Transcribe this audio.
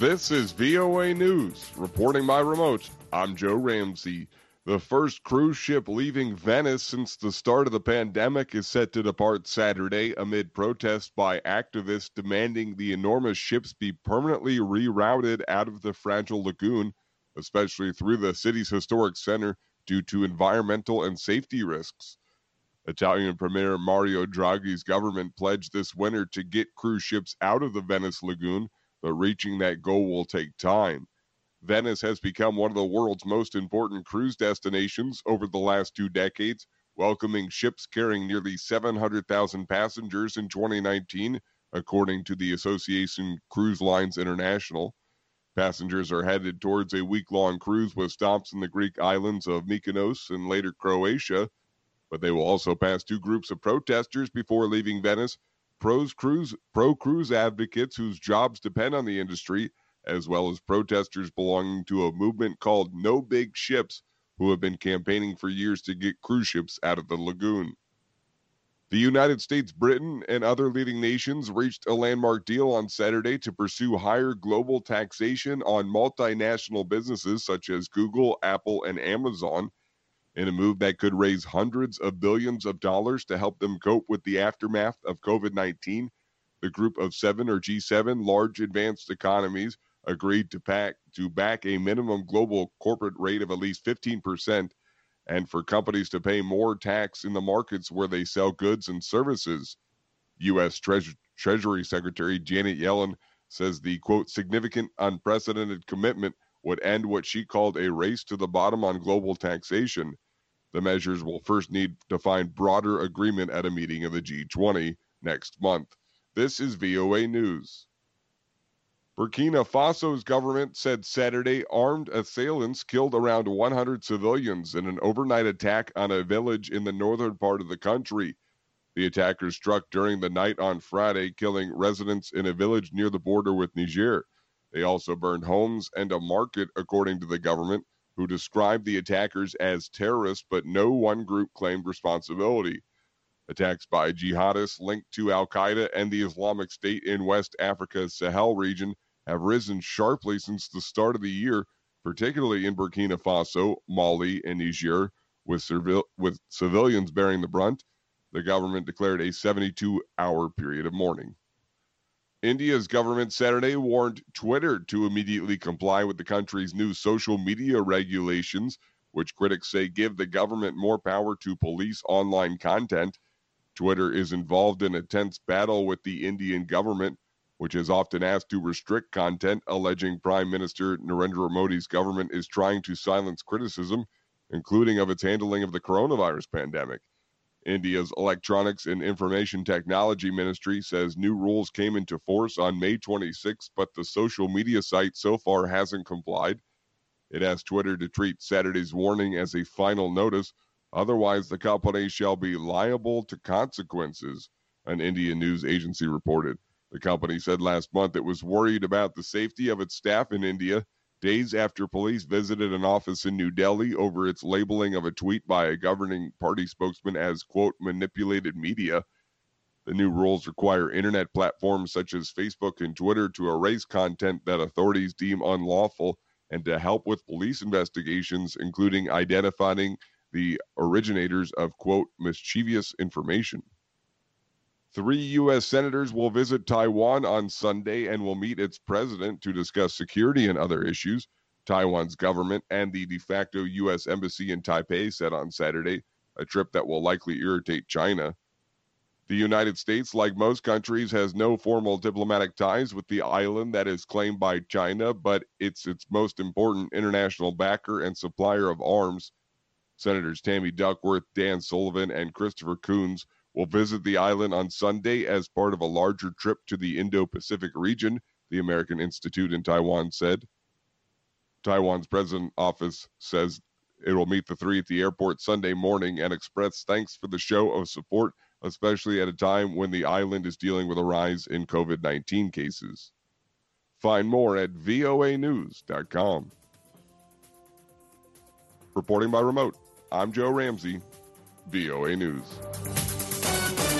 This is VOA News. Reporting by remote, I'm Joe Ramsey. The first cruise ship leaving Venice since the start of the pandemic is set to depart Saturday amid protests by activists demanding the enormous ships be permanently rerouted out of the fragile lagoon, especially through the city's historic center, due to environmental and safety risks. Italian Premier Mario Draghi's government pledged this winter to get cruise ships out of the Venice lagoon, but reaching that goal will take time. Venice has become one of the world's most important cruise destinations over the last 2 decades, welcoming ships carrying nearly 700,000 passengers in 2019, according to the Association Cruise Lines International. Passengers are headed towards a week-long cruise with stops in the Greek islands of Mykonos and later Croatia, but they will also pass 2 groups of protesters before leaving Venice, pro-cruise advocates whose jobs depend on the industry, as well as protesters belonging to a movement called No Big Ships, who have been campaigning for years to get cruise ships out of the lagoon. The United States, Britain, and other leading nations reached a landmark deal on Saturday to pursue higher global taxation on multinational businesses such as Google, Apple, and Amazon, in a move that could raise hundreds of billions of dollars to help them cope with the aftermath of COVID-19. The Group of 7, or G7, large advanced economies agreed to back a minimum global corporate rate of at least 15% and for companies to pay more tax in the markets where they sell goods and services. U.S. Treasury Secretary Janet Yellen says the, quote, significant unprecedented commitment would end what she called a race to the bottom on global taxation. The measures will first need to find broader agreement at a meeting of the G20 next month. This is VOA News. Burkina Faso's government said Saturday armed assailants killed around 100 civilians in an overnight attack on a village in the northern part of the country. The attackers struck during the night on Friday, killing residents in a village near the border with Niger. They also burned homes and a market, according to the government, who described the attackers as terrorists, but no one group claimed responsibility. Attacks by jihadists linked to al-Qaeda and the Islamic State in West Africa's Sahel region have risen sharply since the start of the year, particularly in Burkina Faso, Mali, and Niger, with civilians bearing the brunt. The government declared a 72-hour period of mourning. India's government Saturday warned Twitter to immediately comply with the country's new social media regulations, which critics say give the government more power to police online content. Twitter is involved in a tense battle with the Indian government, which is often asked to restrict content, alleging Prime Minister Narendra Modi's government is trying to silence criticism, including of its handling of the coronavirus pandemic. India's Electronics and Information Technology Ministry says new rules came into force on May 26, but the social media site so far hasn't complied. It asked Twitter to treat Saturday's warning as a final notice, otherwise the company shall be liable to consequences, an Indian news agency reported. The company said last month it was worried about the safety of its staff in India, days after police visited an office in New Delhi over its labeling of a tweet by a governing party spokesman as, quote, manipulated media. The new rules require internet platforms such as Facebook and Twitter to erase content that authorities deem unlawful and to help with police investigations, including identifying the originators of, quote, mischievous information. 3 U.S. senators will visit Taiwan on Sunday and will meet its president to discuss security and other issues. Taiwan's government and the de facto U.S. embassy in Taipei said on Saturday, a trip that will likely irritate China. The United States, like most countries, has no formal diplomatic ties with the island that is claimed by China, but it's its most important international backer and supplier of arms. Senators Tammy Duckworth, Dan Sullivan, and Christopher Coons will visit the island on Sunday as part of a larger trip to the Indo-Pacific region, the American Institute in Taiwan said. Taiwan's president's office says it will meet the 3 at the airport Sunday morning and express thanks for the show of support, especially at a time when the island is dealing with a rise in COVID-19 cases. Find more at voanews.com. Reporting by remote, I'm Joe Ramsey, VOA News.